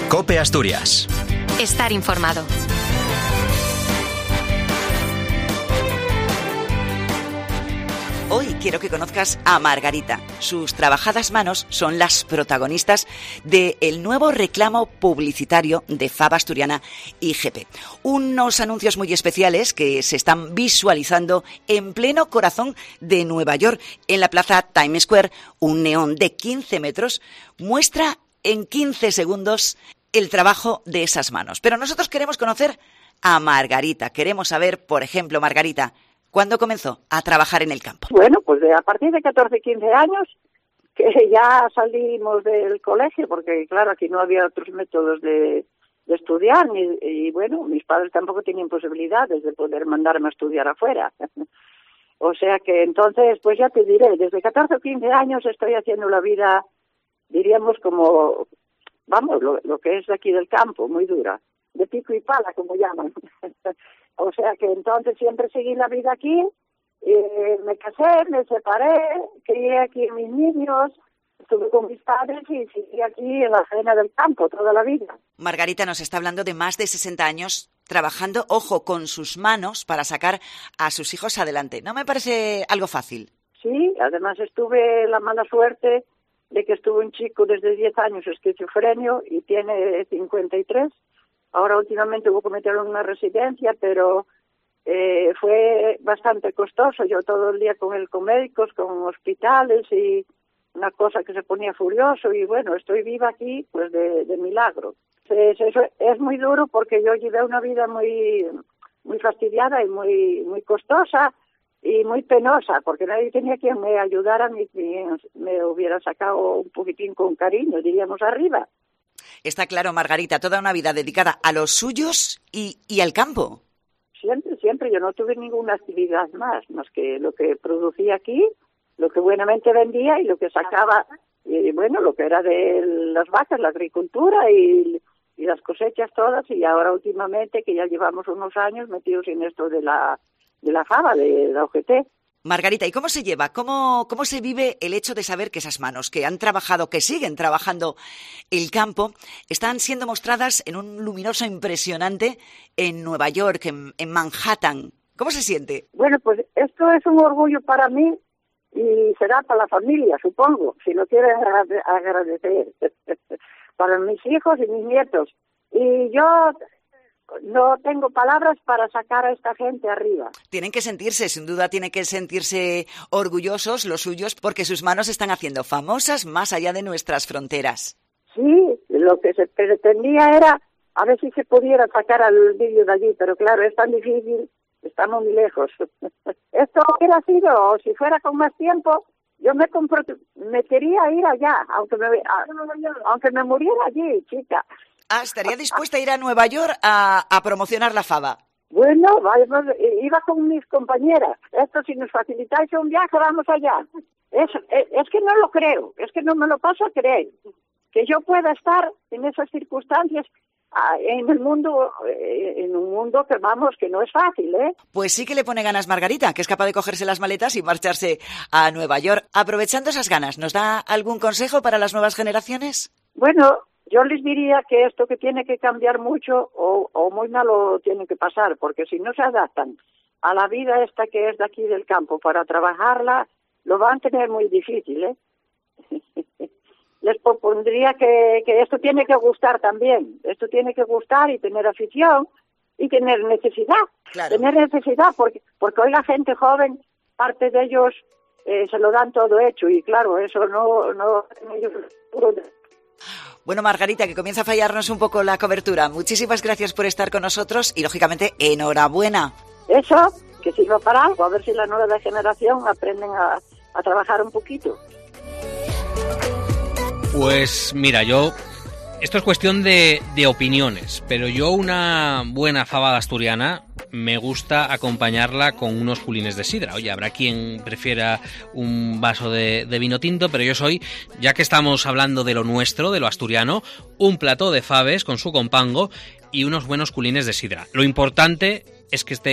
COPE Asturias. Estar informado. Hoy quiero que conozcas a Margarita. Sus trabajadas manos son las protagonistas del nuevo reclamo publicitario de Fava Asturiana IGP. Unos anuncios muy especiales que se están visualizando en pleno corazón de Nueva York. En la plaza Times Square, un neón de 15 metros muestra en 15 segundos el trabajo de esas manos. Pero nosotros queremos conocer a Margarita. Queremos saber, por ejemplo, Margarita, ¿cuándo comenzó a trabajar en el campo? Bueno, pues a partir de 14, 15 años, que ya salimos del colegio, porque claro, aquí no había otros métodos de estudiar, y bueno, mis padres tampoco tenían posibilidades de poder mandarme a estudiar afuera. O sea que entonces, pues ya te diré, desde 14 o 15 años estoy haciendo la vida, diríamos como, vamos, lo que es de aquí del campo, muy dura, de pico y pala, como llaman. O sea que entonces siempre seguí la vida aquí, me casé, me separé, crié aquí a mis niños, estuve con mis padres y seguí aquí en la faena del campo toda la vida. Margarita nos está hablando de más de 60 años trabajando, ojo, con sus manos para sacar a sus hijos adelante. ¿No me parece algo fácil? Sí, además tuve la mala suerte de que estuvo un chico desde 10 años esquizofrenio y tiene 53. Ahora últimamente hubo que meterlo en una residencia, pero fue bastante costoso. Yo todo el día con él, con médicos, con hospitales y una cosa que se ponía furioso. Y bueno, estoy viva aquí pues de milagro. Eso es muy duro porque yo llevé una vida muy fastidiada y muy costosa y muy penosa, porque nadie tenía quien me ayudara ni quien me hubiera sacado un poquitín con cariño, diríamos, arriba. Está claro, Margarita, toda una vida dedicada a los suyos y al campo. Siempre. Yo no tuve ninguna actividad más que lo que producía aquí, lo que buenamente vendía y lo que sacaba, y bueno, lo que era de las vacas, la agricultura y las cosechas todas, y ahora últimamente, que ya llevamos unos años metidos en esto de la fava, de la OGT. Margarita, ¿y cómo se lleva? ¿Cómo se vive el hecho de saber que esas manos que han trabajado, que siguen trabajando el campo, están siendo mostradas en un luminoso impresionante en Nueva York, en Manhattan? ¿Cómo se siente? Bueno, pues esto es un orgullo para mí y será para la familia, supongo, si lo quieren agradecer, para mis hijos y mis nietos. Y yo no tengo palabras para sacar a esta gente arriba. Tienen que sentirse, sin duda, tienen que sentirse orgullosos los suyos porque sus manos están haciendo famosas más allá de nuestras fronteras. Sí, lo que se pretendía era a ver si se pudiera sacar al vídeo de allí, pero claro, es tan difícil, estamos muy lejos. Esto hubiera sido, si fuera con más tiempo, yo me quería ir allá, aunque me muriera allí, chica. Ah, ¿estaría dispuesta a ir a Nueva York a promocionar la fava? Bueno, iba con mis compañeras. Esto, si nos facilitáis un viaje, vamos allá. Es que no lo creo, es que no me lo paso a creer. Que yo pueda estar en esas circunstancias en el mundo, en un mundo que vamos, que no es fácil, ¿eh? Pues sí que le pone ganas Margarita, que es capaz de cogerse las maletas y marcharse a Nueva York. Aprovechando esas ganas, ¿nos da algún consejo para las nuevas generaciones? Bueno, yo les diría que esto que tiene que cambiar mucho o muy malo tiene que pasar, porque si no se adaptan a la vida esta que es de aquí del campo para trabajarla, lo van a tener muy difícil, ¿eh? Les propondría que esto tiene que gustar también, esto tiene que gustar y tener afición y tener necesidad, claro. Tener necesidad, porque hoy la gente joven, parte de ellos se lo dan todo hecho y claro, eso no ellos. Bueno, Margarita, que comienza a fallarnos un poco la cobertura. Muchísimas gracias por estar con nosotros y, lógicamente, enhorabuena. Eso, que sirva para algo, a ver si la nueva generación aprenden a trabajar un poquito. Pues mira, esto es cuestión de opiniones, pero yo una buena fabada asturiana me gusta acompañarla con unos culines de sidra. Oye, habrá quien prefiera un vaso de vino tinto, pero yo soy, ya que estamos hablando de lo nuestro, de lo asturiano, un plató de faves con su compango y unos buenos culines de sidra. Lo importante es que estén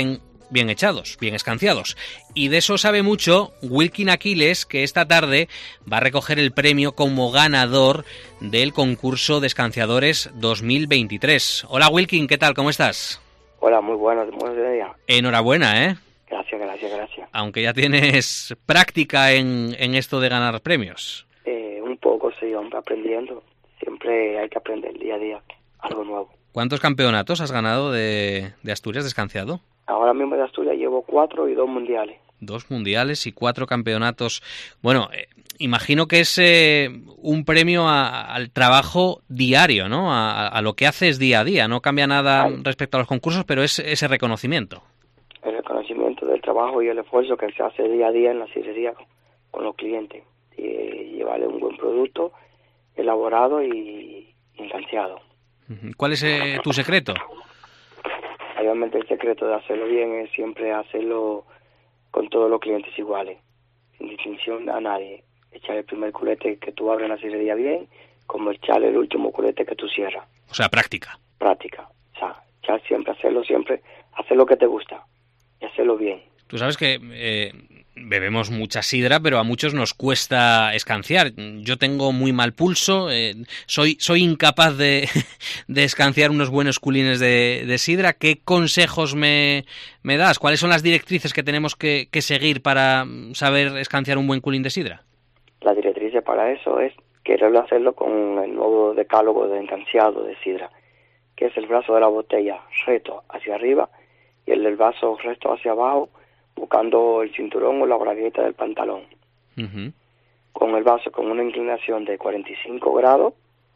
bien echados, bien escanciados. Y de eso sabe mucho Wilkin Aquiles, que esta tarde va a recoger el premio como ganador del concurso de escanciadores 2023. Hola Wilkin, ¿qué tal? ¿Cómo estás? Hola, muy buenos días. Enhorabuena, ¿eh? Gracias. Aunque ya tienes práctica en esto de ganar premios. Un poco, sí, hombre, aprendiendo. Siempre hay que aprender día a día algo nuevo. ¿Cuántos campeonatos has ganado de Asturias de escanciado? Ahora mismo de Asturias llevo 4 y 2 mundiales. 2 mundiales y 4 campeonatos. Bueno, imagino que es un premio al trabajo diario, ¿no? A lo que haces día a día. No cambia nada respecto a los concursos, pero es ese reconocimiento. El reconocimiento del trabajo y el esfuerzo que se hace día a día en la sidrería con los clientes. Y llevarle un buen producto elaborado y escanciado. ¿Cuál es tu secreto? Obviamente el secreto de hacerlo bien es siempre hacerlo con todos los clientes iguales, sin distinción a nadie. Echar el primer culete que tú abres en la sidrería bien, como echar el último culete que tú cierras. O sea, práctica. O sea, echar siempre, hacer lo que te gusta y hacerlo bien. Tú sabes que bebemos mucha sidra, pero a muchos nos cuesta escanciar. Yo tengo muy mal pulso, soy incapaz de escanciar unos buenos culines de sidra. ¿Qué consejos me das? ¿Cuáles son las directrices que tenemos que seguir para saber escanciar un buen culín de sidra? La directriz para eso es querer hacerlo con el nuevo decálogo de escanciado de sidra, que es el brazo de la botella recto hacia arriba y el del vaso recto hacia abajo, buscando el cinturón o la bragueta del pantalón. Uh-huh. Con el vaso con una inclinación de 45 grados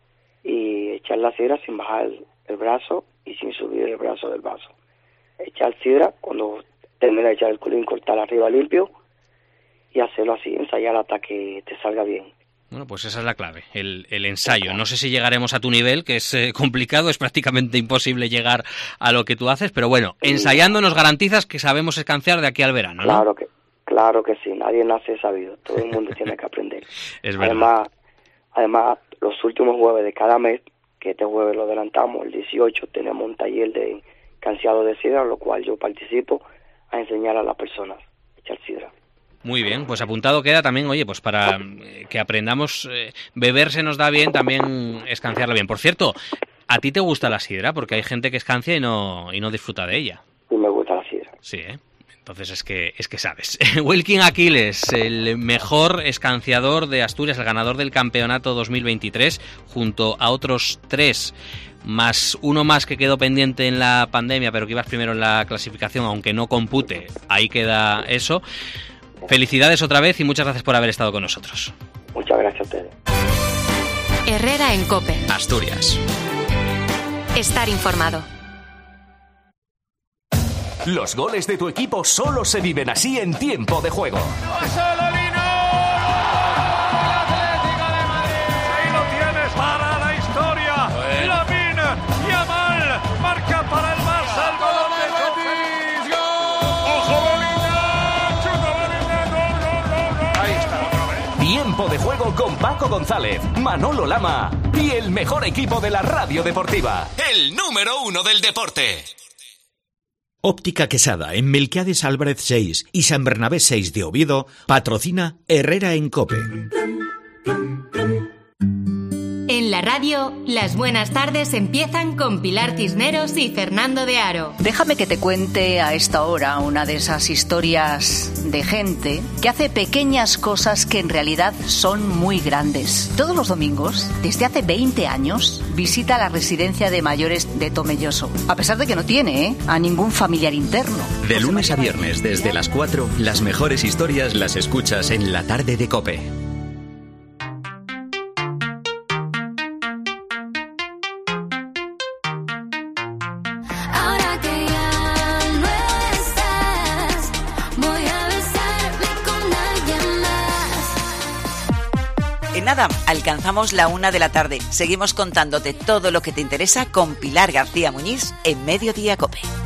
y echar la sidra sin bajar el brazo y sin subir el brazo del vaso. Echar sidra, cuando termine de echar el culín, cortar arriba limpio y hacerlo así, ensayar hasta que te salga bien. Bueno, pues esa es la clave, el ensayo. No sé si llegaremos a tu nivel, que es complicado, es prácticamente imposible llegar a lo que tú haces, pero bueno, ensayando nos garantizas que sabemos escanciar de aquí al verano, ¿no? Claro que sí, nadie nace sabido, todo el mundo tiene que aprender. Es verdad. Además, los últimos jueves de cada mes, que este jueves lo adelantamos, el 18, tenemos un taller de escanciado de sidra, lo cual yo participo a enseñar a las personas a echar sidra. Muy bien, pues apuntado queda también, oye, pues para que aprendamos, beber se nos da bien, también escanciarla bien. Por cierto, ¿a ti te gusta la sidra? Porque hay gente que escancia y no disfruta de ella. Sí, me gusta la sidra. Sí, entonces es que sabes. Wilkin Aquiles, el mejor escanciador de Asturias, el ganador del campeonato 2023, junto a otros 3, más uno más que quedó pendiente en la pandemia, pero que ibas primero en la clasificación, aunque no compute, ahí queda eso. Felicidades otra vez y muchas gracias por haber estado con nosotros. Muchas gracias a ustedes. Herrera en COPE. Asturias. Estar informado. Los goles de tu equipo solo se viven así en tiempo de juego. Tiempo de juego con Paco González, Manolo Lama y el mejor equipo de la radio deportiva. El número 1 del deporte. Óptica Quesada, en Melquiades Álvarez 6 y San Bernabé 6 de Oviedo, patrocina Herrera en COPE. En la radio, las buenas tardes empiezan con Pilar Cisneros y Fernando de Aro. Déjame que te cuente a esta hora una de esas historias de gente que hace pequeñas cosas que en realidad son muy grandes. Todos los domingos, desde hace 20 años, visita la residencia de mayores de Tomelloso, a pesar de que no tiene a ningún familiar interno. De lunes a viernes, desde las 4, las mejores historias las escuchas en La Tarde de COPE. Nada, alcanzamos la 1 de la tarde. Seguimos contándote todo lo que te interesa con Pilar García Muñiz en Mediodía COPE.